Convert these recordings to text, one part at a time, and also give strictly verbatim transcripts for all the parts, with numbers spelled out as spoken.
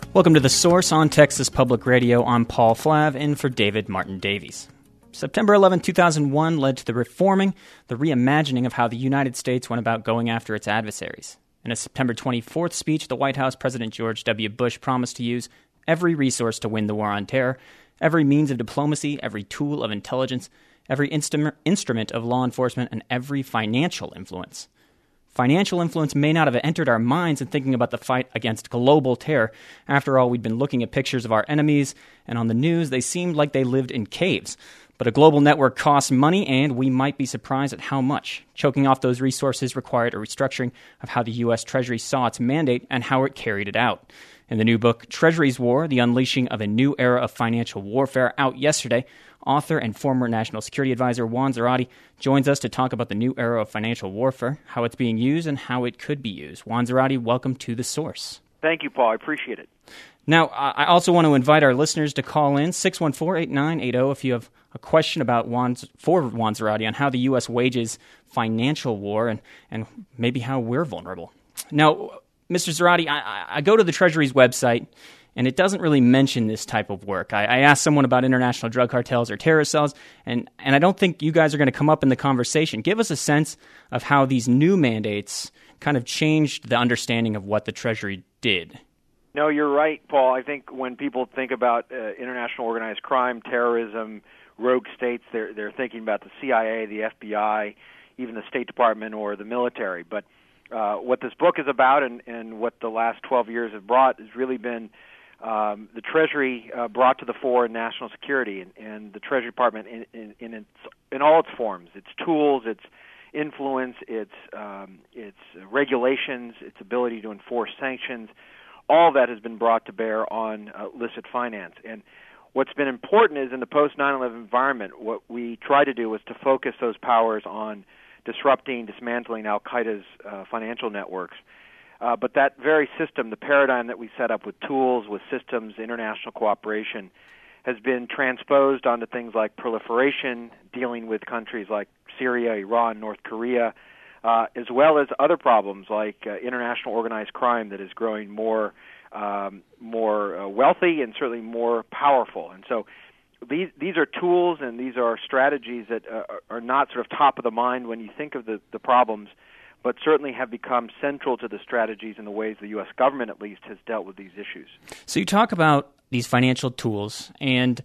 Welcome to The Source on Texas Public Radio. I'm Paul Flav, in for David Martin Davies. September eleventh, two thousand one led to the reforming, the reimagining of how the United States went about going after its adversaries. In a September twenty-fourth speech, the White House President George W. Bush promised to use every resource to win the war on terror, every means of diplomacy, every tool of intelligence, every instru- instrument of law enforcement, and every financial influence. Financial influence may not have entered our minds in thinking about the fight against global terror. After all, we'd been looking at pictures of our enemies, and on the news, they seemed like they lived in caves. But a global network costs money, and we might be surprised at how much. Choking off those resources required a restructuring of how the U S. Treasury saw its mandate and how it carried it out. In the new book, Treasury's War, The Unleashing of a New Era of Financial Warfare, out yesterday, author and former National Security Advisor Juan Zarate joins us to talk about the new era of financial warfare, how it's being used, and how it could be used. Juan Zarate, welcome to The Source. Thank you, Paul. I appreciate it. Now, I also want to invite our listeners to call in six one four, eight nine eight zero if you have a question about Juan, for Juan Zarate on how the U S wages financial war and, and maybe how we're vulnerable. Now, Mister Zarate, I, I go to the Treasury's website, and it doesn't really mention this type of work. I, I asked someone about international drug cartels or terrorist cells, and, and I don't think you guys are going to come up in the conversation. Give us a sense of how these new mandates kind of changed the understanding of what the Treasury did. No, you're right, Paul. I think when people think about uh, international organized crime, terrorism, rogue states, they're they're thinking about the C I A, the F B I, even the State Department or the military. But uh, what this book is about and, and what the last twelve years have brought has really been um, the Treasury uh, brought to the fore in national security, and, and the Treasury Department in, in, in, its, in all its forms, its tools, its influence, its, um, its regulations, its ability to enforce sanctions. All that has been brought to bear on uh, illicit finance. And what's been important is in the post nine eleven environment, what we tried to do was to focus those powers on disrupting, dismantling al-Qaeda's uh, financial networks. Uh, but that very system, the paradigm that we set up with tools, with systems, international cooperation, has been transposed onto things like proliferation, dealing with countries like Syria, Iran, North Korea, Uh, as well as other problems like uh, international organized crime that is growing more um, more uh, wealthy and certainly more powerful. And so these these are tools and these are strategies that uh, are not sort of top of the mind when you think of the, the problems, but certainly have become central to the strategies and the ways the U S government at least has dealt with these issues. So you talk about these financial tools, and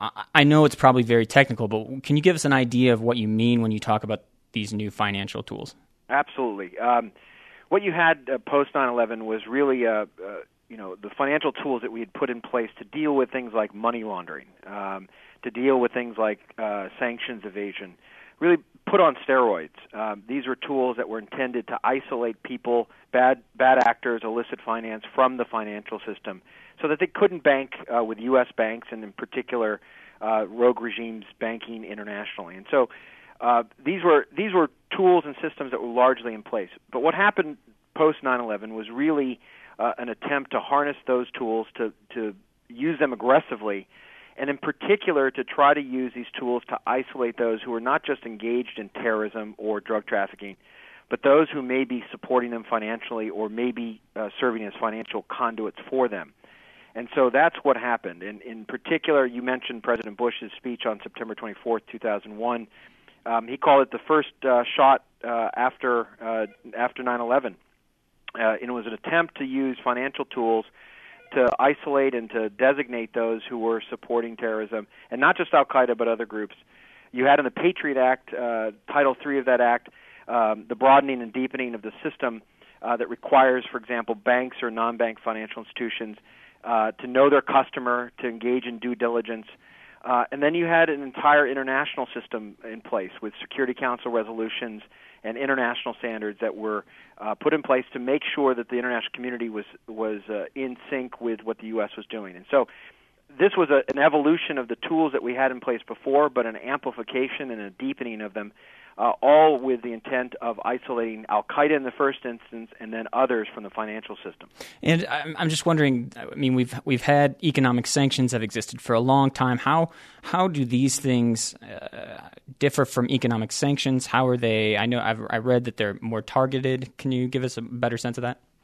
I know it's probably very technical, but can you give us an idea of what you mean when you talk about these new financial tools? Absolutely. Um, what you had uh, post nine eleven was really, uh, uh, you know, the financial tools that we had put in place to deal with things like money laundering, um, to deal with things like uh, sanctions evasion, really put on steroids. Um, these were tools that were intended to isolate people, bad bad actors, illicit finance from the financial system, so that they couldn't bank uh, with U S banks and in particular uh, rogue regimes banking internationally. And so Uh, these were these were tools and systems that were largely in place. But what happened post nine eleven was really uh, an attempt to harness those tools to, to use them aggressively, and in particular to try to use these tools to isolate those who are not just engaged in terrorism or drug trafficking, but those who may be supporting them financially or may be uh, serving as financial conduits for them. And so that's what happened. And in particular, you mentioned President Bush's speech on September twenty-fourth, two thousand one. Um, he called it the first uh, shot uh, after uh, after nine eleven. Uh, and it was an attempt to use financial tools to isolate and to designate those who were supporting terrorism, and not just al-Qaeda but other groups. You had in the Patriot Act, uh, Title three of that act, um, the broadening and deepening of the system uh, that requires, for example, banks or non-bank financial institutions uh, to know their customer, to engage in due diligence. Uh, and then you had an entire international system in place with Security Council resolutions and international standards that were uh, put in place to make sure that the international community was was uh, in sync with what the U S was doing. And so this was a, an evolution of the tools that we had in place before, but an amplification and a deepening of them, uh, all with the intent of isolating al-Qaeda in the first instance and then others from the financial system. And I'm just wondering, I mean, we've we've had economic sanctions have existed for a long time. How how do these things uh, differ from economic sanctions? How are they? I know I've I read that they're more targeted. Can you give us a better sense of that?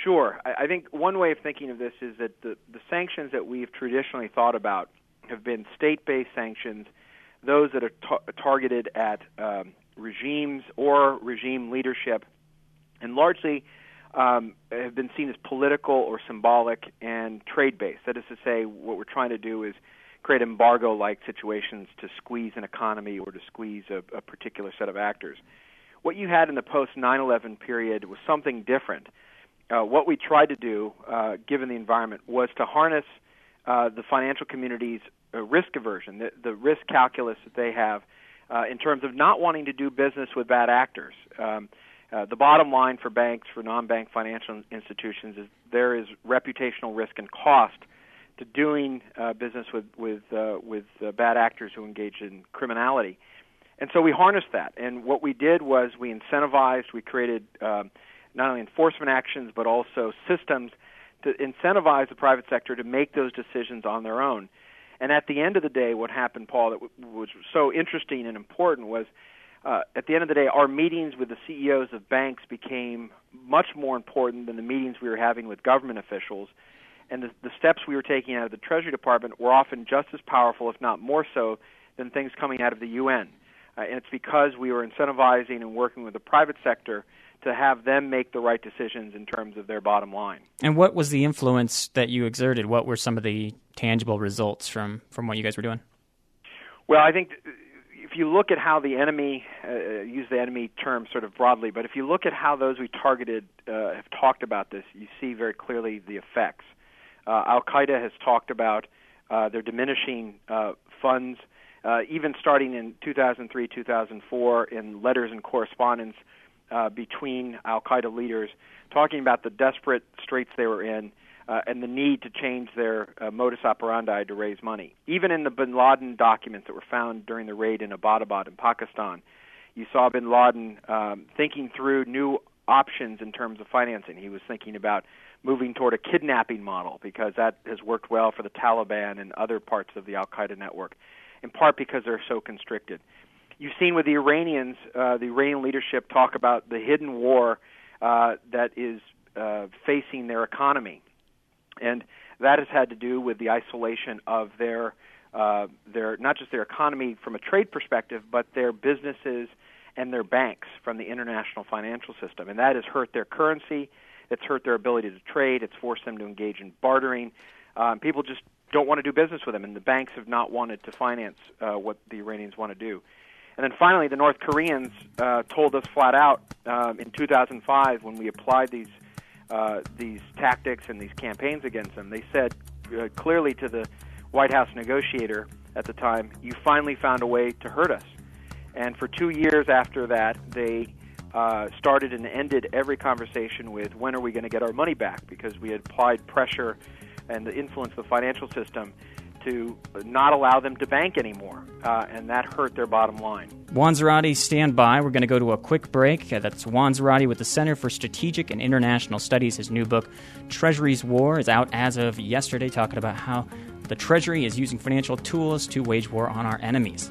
Sure. I, I think one way of thinking of this is that the, the sanctions that we've traditionally thought about have been state-based sanctions, those that are ta- targeted at um, regimes or regime leadership, and largely um, have been seen as political or symbolic and trade-based. That is to say, what we're trying to do is create embargo-like situations to squeeze an economy or to squeeze a, a particular set of actors. What you had in the post nine eleven period was something different. Uh, what we tried to do, uh, given the environment, was to harness uh, the financial community's uh, risk aversion, the, the risk calculus that they have uh, in terms of not wanting to do business with bad actors. Um, uh, the bottom line for banks, for non-bank financial institutions, is there is reputational risk and cost to doing uh, business with with uh, with uh, bad actors who engage in criminality. And so we harnessed that. And what we did was we incentivized, we created um, not only enforcement actions, but also systems to incentivize the private sector to make those decisions on their own. And at the end of the day, what happened, Paul, that w- was so interesting and important was uh, at the end of the day, our meetings with the C E Os of banks became much more important than the meetings we were having with government officials. And the, the steps we were taking out of the Treasury Department were often just as powerful, if not more so, than things coming out of the U N. Uh, and it's because we were incentivizing and working with the private sector to have them make the right decisions in terms of their bottom line. And what was the influence that you exerted? What were some of the tangible results from, from what you guys were doing? Well, I think if you look at how the enemy, uh, use the enemy term sort of broadly, but if you look at how those we targeted uh, have talked about this, you see very clearly the effects. Uh, Al-Qaeda has talked about uh, their diminishing uh, funds, uh, even starting in two thousand three, two thousand four, in letters and correspondence uh, between Al-Qaeda leaders, talking about the desperate straits they were in uh, and the need to change their uh, modus operandi to raise money. Even in the bin Laden documents that were found during the raid in Abbottabad in Pakistan, you saw bin Laden um, thinking through new options in terms of financing. He was thinking about moving toward a kidnapping model because that has worked well for the Taliban and other parts of the Al-Qaeda network, in part because they're so constricted. You've seen with the Iranians, uh, the Iranian leadership talk about the hidden war uh, that is uh, facing their economy. And that has had to do with the isolation of their, uh, their not just their economy from a trade perspective, but their businesses and their banks from the international financial system. And that has hurt their currency. It's hurt their ability to trade. It's forced them to engage in bartering. Um, people just don't want to do business with them, and the banks have not wanted to finance uh, what the Iranians want to do. And then finally, the North Koreans uh, told us flat out um, in two thousand five when we applied these uh, these tactics and these campaigns against them, they said uh, clearly to the White House negotiator at the time, "You finally found a way to hurt us." And for two years after that, they uh, started and ended every conversation with, when are we going to get our money back? Because we had applied pressure and the influence of the financial system to not allow them to bank anymore, uh, and that hurt their bottom line. Juan Zarate, stand by. We're going to go to a quick break. Uh, that's Juan Zarate with the Center for Strategic and International Studies. His new book, Treasury's War, is out as of yesterday, talking about how the Treasury is using financial tools to wage war on our enemies.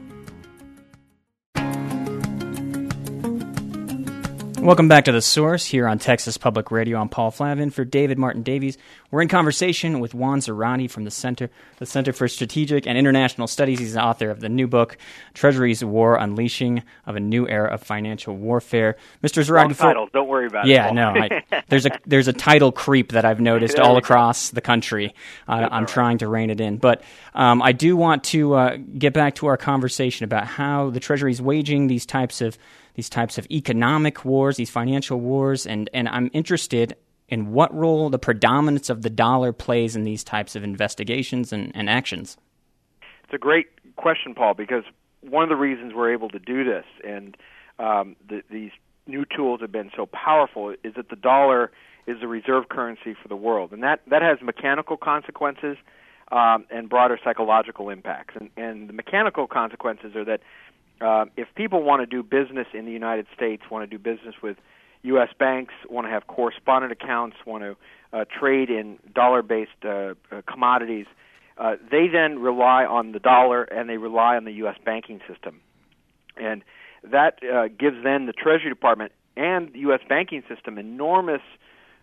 Welcome back to The Source here on Texas Public Radio. I'm Paul Flavin for David Martin Davies. We're in conversation with Juan Zarate from the Center, the Center for Strategic and International Studies. He's the author of the new book, Treasury's War, Unleashing of a New Era of Financial Warfare. Mister Zarate, Long before, title. Don't worry about yeah, it. Yeah, no, I, there's a there's a title creep that I've noticed all across the country. Uh, I'm right. trying to rein it in, but um, I do want to uh, get back to our conversation about how the Treasury is waging these types of these types of economic wars, these financial wars, and, and I'm interested in what role the predominance of the dollar plays in these types of investigations and, and actions. It's a great question, Paul, because one of the reasons we're able to do this and um, the, these new tools have been so powerful is that the dollar is the reserve currency for the world, and that, that has mechanical consequences um, and broader psychological impacts. And, and the mechanical consequences are that Uh, if people want to do business in the United States, want to do business with U S banks, want to have correspondent accounts, want to uh, trade in dollar-based uh, uh, commodities, uh, they then rely on the dollar and they rely on the U S banking system. And that uh, gives then the Treasury Department and the U S banking system enormous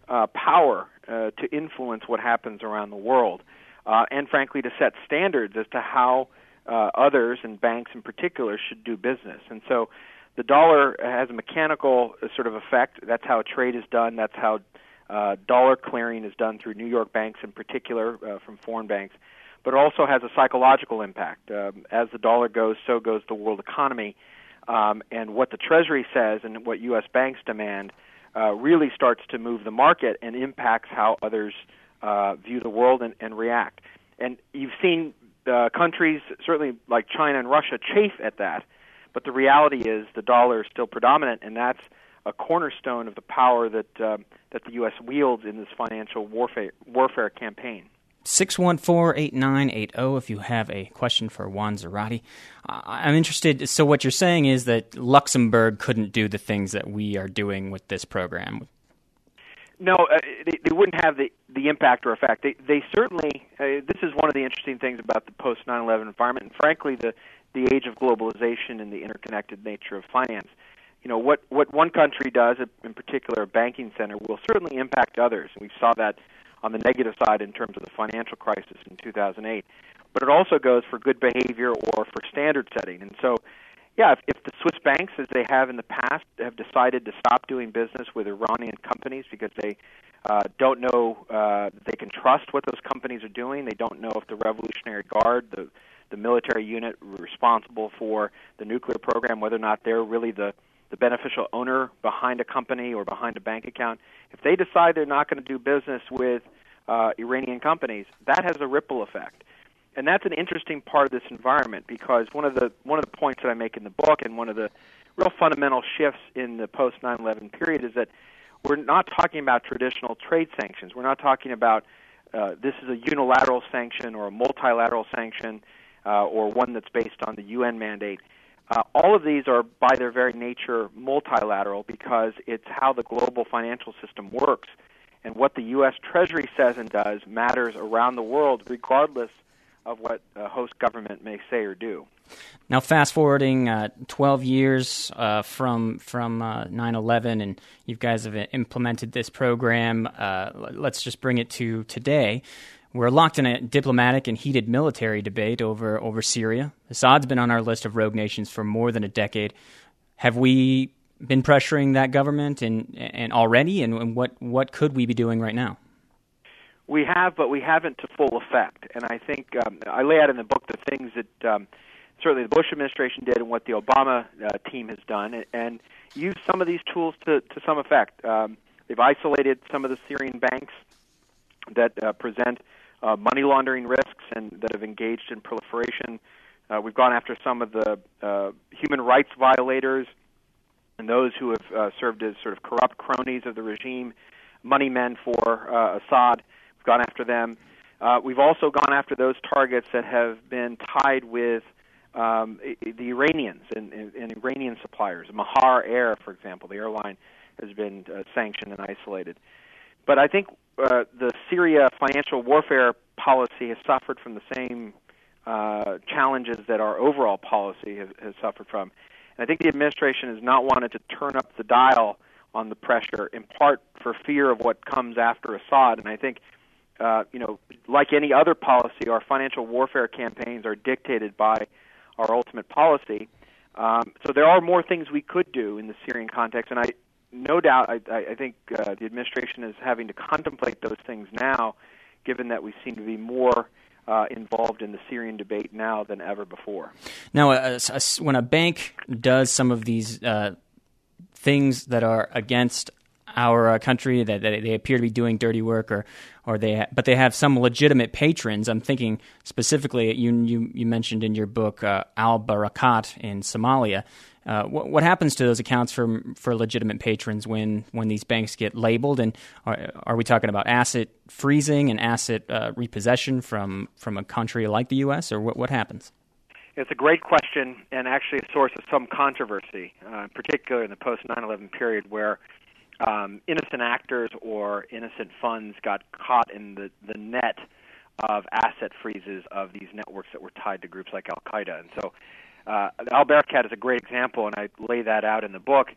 uh, power uh, to influence what happens around the world, uh, and frankly to set standards as to how uh, others, and banks in particular, should do business. And so the dollar has a mechanical uh, sort of effect. That's how trade is done. That's how uh, dollar clearing is done through New York banks in particular uh, from foreign banks. But it also has a psychological impact. Um, as the dollar goes, so goes the world economy. Um, and what the Treasury says and what U S banks demand uh, really starts to move the market and impacts how others uh, view the world and, and react. And you've seen uh, countries, certainly like China and Russia, chafe at that. But the reality is the dollar is still predominant, and that's a cornerstone of the power that uh, that the U S wields in this financial warfare warfare campaign. six one four, eight nine eight zero if you have a question for Juan Zarate. Uh, I'm interested, so what you're saying is that Luxembourg couldn't do the things that we are doing with this program. No, uh, they, they wouldn't have the, the impact or effect. They, they certainly, uh, this is one of the interesting things about the post nine eleven environment, and frankly the, the age of globalization and the interconnected nature of finance. You know, what, what one country does, in particular a banking center, will certainly impact others. And we saw that on the negative side in terms of the financial crisis in two thousand eight. But it also goes for good behavior or for standard setting. And so, yeah, if, if the Swiss banks, as they have in the past, have decided to stop doing business with Iranian companies because they uh, don't know uh, they can trust what those companies are doing, they don't know if the Revolutionary Guard, the, the military unit responsible for the nuclear program, whether or not they're really the the beneficial owner behind a company or behind a bank account, if they decide they're not going to do business with uh, Iranian companies, that has a ripple effect. And that's an interesting part of this environment, because one of the one of the points that I make in the book, and one of the real fundamental shifts in the post nine eleven period, is that we're not talking about traditional trade sanctions. We're not talking about uh, this is a unilateral sanction or a multilateral sanction uh, or one that's based on the U N mandate. Uh, all of these are, by their very nature, multilateral, because it's how the global financial system works. And what the U S Treasury says and does matters around the world, regardless of what a host government may say or do. Now, fast forwarding uh, twelve years uh, from from uh, nine eleven, and you guys have implemented this program. Uh, let's just bring it to today. We're locked in a diplomatic and heated military debate over, over Syria. Assad's been on our list of rogue nations for more than a decade. Have we been pressuring that government and, and already, and, and what, what could we be doing right now? We have, but we haven't to full effect. And I think um, I lay out in the book the things that um, certainly the Bush administration did and what the Obama uh, team has done, and, and used some of these tools to, to some effect. Um, they've isolated some of the Syrian banks that uh, present Uh, money laundering risks and that have engaged in proliferation. Uh, we've gone after some of the uh, human rights violators and those who have uh, served as sort of corrupt cronies of the regime, money men for uh, Assad. We've gone after them. Uh, we've also gone after those targets that have been tied with um, the Iranians and, and, and Iranian suppliers. Mahar Air, for example, the airline has been uh, sanctioned and isolated. But I think uh, the Syria financial warfare policy has suffered from the same uh, challenges that our overall policy has, has suffered from. And I think the administration has not wanted to turn up the dial on the pressure, in part for fear of what comes after Assad. And I think, uh, you know, like any other policy, our financial warfare campaigns are dictated by our ultimate policy. Um, so there are more things we could do in the Syrian context, and I No doubt, I, I think uh, the administration is having to contemplate those things now, given that we seem to be more uh, involved in the Syrian debate now than ever before. Now, uh, when a bank does some of these uh, things that are against our uh, country, that, that they appear to be doing dirty work, or, or they, ha- but they have some legitimate patrons. I'm thinking specifically, you you, you mentioned in your book uh, Al Barakat in Somalia. Uh, what, what happens to those accounts for for legitimate patrons when, when these banks get labeled? And are, are we talking about asset freezing and asset uh, repossession from, from a country like the U S, or what, what happens? It's a great question, and actually a source of some controversy, uh, particularly in the post nine eleven period, where um, innocent actors or innocent funds got caught in the, the net of asset freezes of these networks that were tied to groups like Al-Qaeda. And so Uh, Al Barakat is a great example, and I lay that out in the book.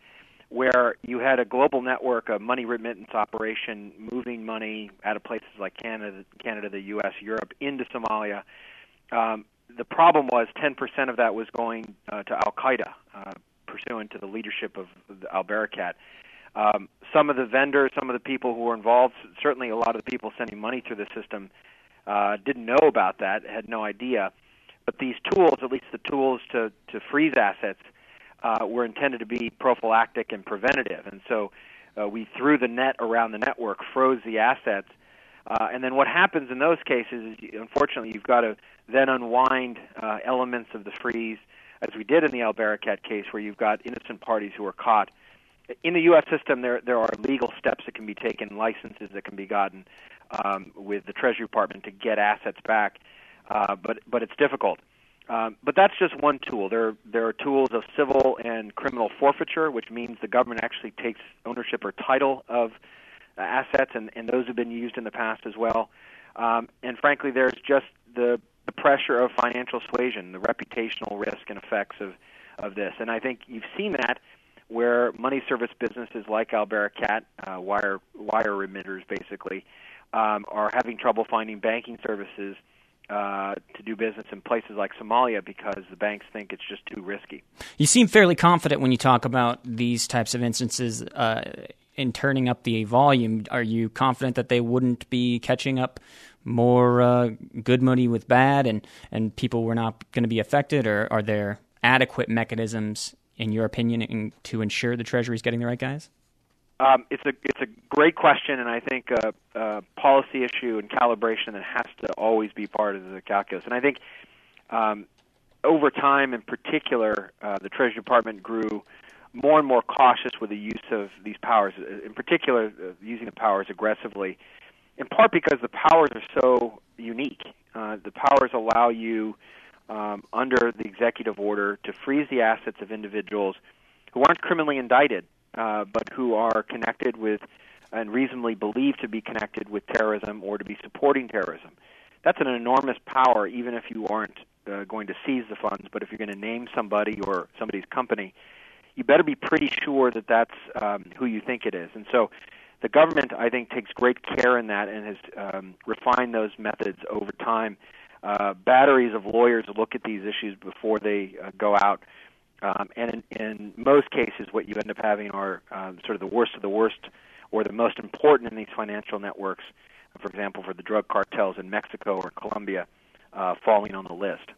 where you had a global network, a money remittance operation, moving money out of places like Canada, Canada, the U S, Europe, into Somalia. Um, the problem was ten percent of that was going uh, to Al-Qaeda, uh, pursuant to the leadership of al-Barakat. Um, some of the vendors, some of the people who were involved, certainly a lot of the people sending money through the system, uh, didn't know about that, had no idea. But these tools, at least the tools to, to freeze assets, uh, were intended to be prophylactic and preventative. And so uh, we threw the net around the network, froze the assets. Uh, and then what happens in those cases is, unfortunately, you've got to then unwind uh, elements of the freeze, as we did in the al-Barakat case, where you've got innocent parties who are caught. In the U S system, there there are legal steps that can be taken, licenses that can be gotten um, with the Treasury Department to get assets back, uh, but but it's difficult. Um, but that's just one tool. There there are tools of civil and criminal forfeiture, which means the government actually takes ownership or title of uh, assets, and, and those have been used in the past as well. Um, and frankly, there's just the the pressure of financial suasion, the reputational risk and effects of, of this. And I think you've seen that where money service businesses like al-Barakat, uh, wire wire remitters basically, um, are having trouble finding banking services uh, to do business in places like Somalia because the banks think it's just too risky. You seem fairly confident when you talk about these types of instances uh, in turning up the volume. Are you confident that they wouldn't be catching up more uh, good money with bad, and, and people were not going to be affected, or are there adequate mechanisms, in your opinion, in, to ensure the Treasury is getting the right guys? Um, it's a it's a great question, and I think a, a policy issue and calibration that has to always be part of the calculus. And I think um, over time, in particular, uh, the Treasury Department grew more and more cautious with the use of these powers, in particular, uh, using the powers aggressively, in part because the powers are so unique. Uh, the powers allow you, um, under the executive order, to freeze the assets of individuals who aren't criminally indicted, uh, but who are connected with and reasonably believed to be connected with terrorism or to be supporting terrorism. That's an enormous power, even if you aren't uh, going to seize the funds, but if you're going to name somebody or somebody's company, you better be pretty sure that that's um, who you think it is. And so the government, I think, takes great care in that and has um, refined those methods over time. Uh, batteries of lawyers look at these issues before they uh, go out. Um, and in, in most cases, what you end up having are um, sort of the worst of the worst, or the most important in these financial networks, for example, for the drug cartels in Mexico or Colombia, uh, falling on the list.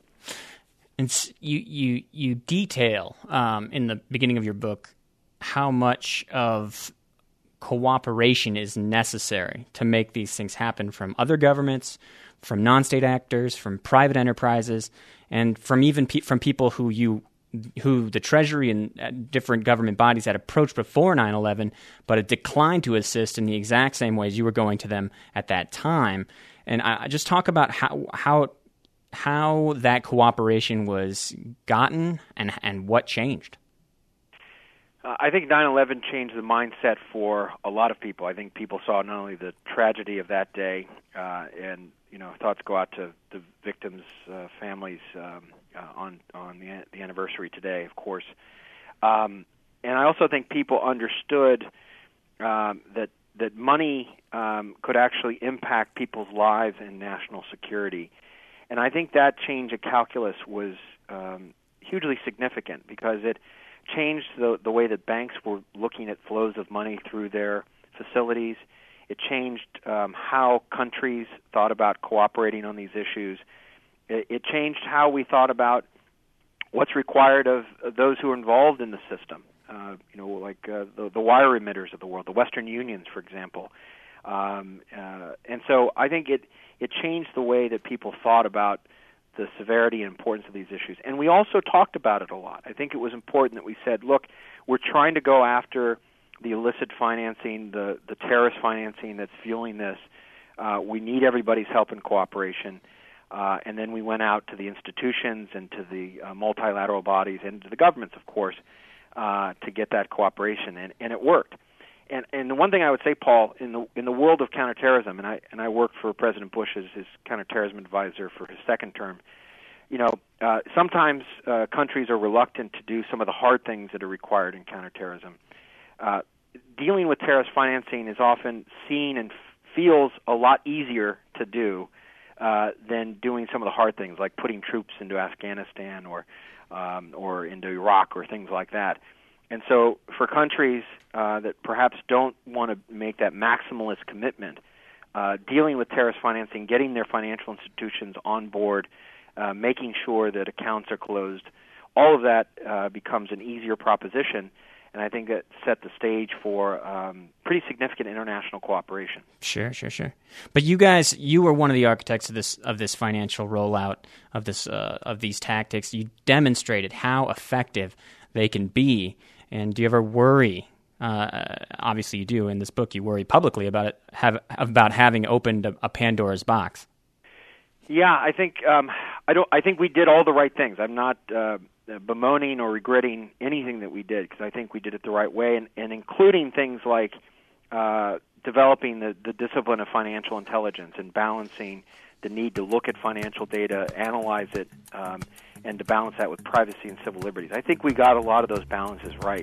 And you, you, you detail um, in the beginning of your book how much of cooperation is necessary to make these things happen from other governments, from non-state actors, from private enterprises, and from even pe- from people who you, who the Treasury and uh, different government bodies had approached before nine eleven, but had declined to assist in the exact same ways you were going to them at that time. And I, I just talk about how how how that cooperation was gotten and and what changed. Uh, I think nine eleven changed the mindset for a lot of people. I think people saw not only the tragedy of that day, uh, and you know, thoughts go out to the victims' uh, families um, uh, on on the, the anniversary today, of course. Um, and I also think people understood um, that that money um, could actually impact people's lives and national security. And I think that change of calculus was um, hugely significant because it changed the, the way that banks were looking at flows of money through their facilities. It changed um, how countries thought about cooperating on these issues. It, it changed how we thought about what's required of, of those who are involved in the system. Uh, you know, like uh, the, the wire emitters of the world, the Western Unions, for example. Um, uh, and so I think it, it changed the way that people thought about the severity and importance of these issues. And we also talked about it a lot. I think it was important that we said, look, we're trying to go after the illicit financing, the, the terrorist financing that's fueling this. Uh, we need everybody's help and cooperation. Uh, and then we went out to the institutions and to the uh, multilateral bodies and to the governments, of course, uh, to get that cooperation. And, and it worked. And, and the one thing I would say, Paul, in the in the world of counterterrorism, and I and I worked for President Bush as his counterterrorism advisor for his second term. You know, uh, sometimes uh, countries are reluctant to do some of the hard things that are required in counterterrorism. uh, dealing with terrorist financing is often seen and feels a lot easier to do uh, than doing some of the hard things like putting troops into Afghanistan or um, or into Iraq or things like that. And so for countries uh, that perhaps don't want to make that maximalist commitment, uh, dealing with terrorist financing, getting their financial institutions on board, uh, making sure that accounts are closed, all of that uh, becomes an easier proposition. And I think that set the stage for um, pretty significant international cooperation. Sure, sure, sure. But you guys, you were one of the architects of this of this financial rollout of this uh, of these tactics. You demonstrated how effective they can be. And do you ever worry? Uh, obviously, you do. In this book, you worry publicly about it, have, about having opened a, a Pandora's box. Yeah, I think um, I don't. I think we did all the right things. I'm not uh, bemoaning or regretting anything that we did because I think we did it the right way, and, and including things like uh, developing the, the discipline of financial intelligence and balancing the need to look at financial data, analyze it, um, and to balance that with privacy and civil liberties. I think we got a lot of those balances right.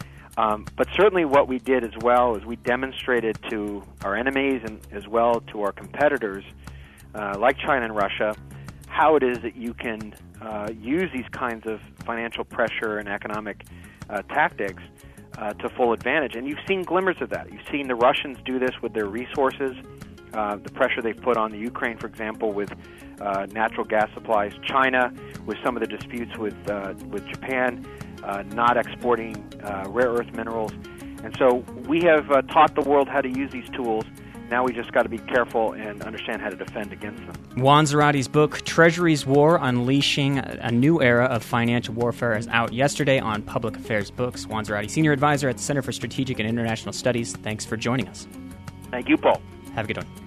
Um, but certainly what we did as well is we demonstrated to our enemies and as well to our competitors, uh, like China and Russia, how it is that you can uh, use these kinds of financial pressure and economic uh, tactics uh, to full advantage. And you've seen glimmers of that. You've seen the Russians do this with their resources, uh, the pressure they've put on the Ukraine, for example, with uh, natural gas supplies. China, with some of the disputes with uh, with Japan, uh, not exporting uh, rare earth minerals. And so we have uh, taught the world how to use these tools. Now we just got to be careful and understand how to defend against them. Juan Zarati's book, Treasury's War, Unleashing a New Era of Financial Warfare, is out yesterday on Public Affairs Books. Juan Zarati, Senior Advisor at the Center for Strategic and International Studies. Thanks for joining us. Thank you, Paul. Have a good one.